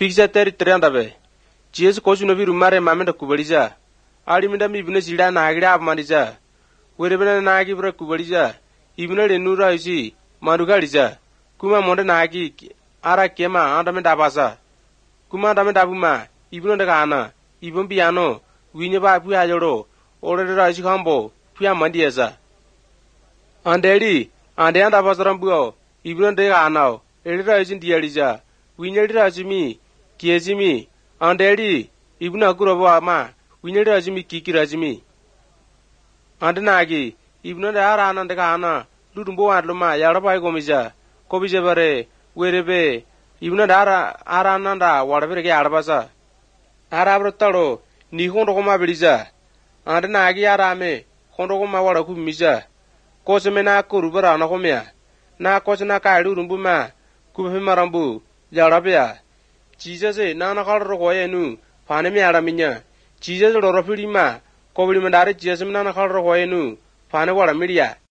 Fixa teri triandabe. Jesus kosu no viru mare mamenda kubaliza. Ali minda mi ibune sila na agira abmaniza. Werebena na agi bra kubaliza. Ibune le nura isi marugaliza. Kuma monde na agi ara kema andame dabasa. Kuma andame dabuma ibune daga ana. Ibun piano winya ba pu ajoro. Ore ra isi kambo pia mandiesa. Andeli ande anda basarambuo ibune daga ana. Ere ra isi dializa. Winya ra isi kiezimi andeli ibuna kurobo ama winyeli rajimi kiki rajimi andenagi ibuna da ara anande ka ana ludumbo wadluma yaraba igomija kobije bare werebe ibuna da ara ananda wadabere ke arbasa ara brotaro ni hondo koma biliza andenagi ara me hondo koma wada ku mija kosemena kurubara na komya na kosena ka ludumbuma kubhe marambu yarabya Jesus nana kalro koyenu panemi araminya Jesus lorofilima kobili mandare Jesus nana kalro koyenu pane wala milia